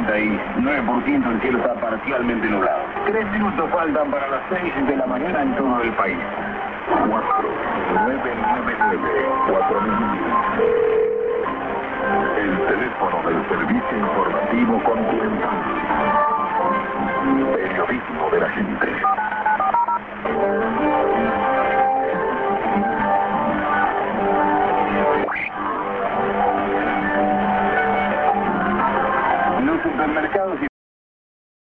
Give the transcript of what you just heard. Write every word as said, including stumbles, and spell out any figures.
noventa y nueve por ciento el cielo está parcialmente nublado. Tres minutos faltan para las seis de la mañana en todo el país. cuatro, nueve, nueve, nueve, cuatro mil. El teléfono del Servicio Informativo Continental. Periodismo de la gente.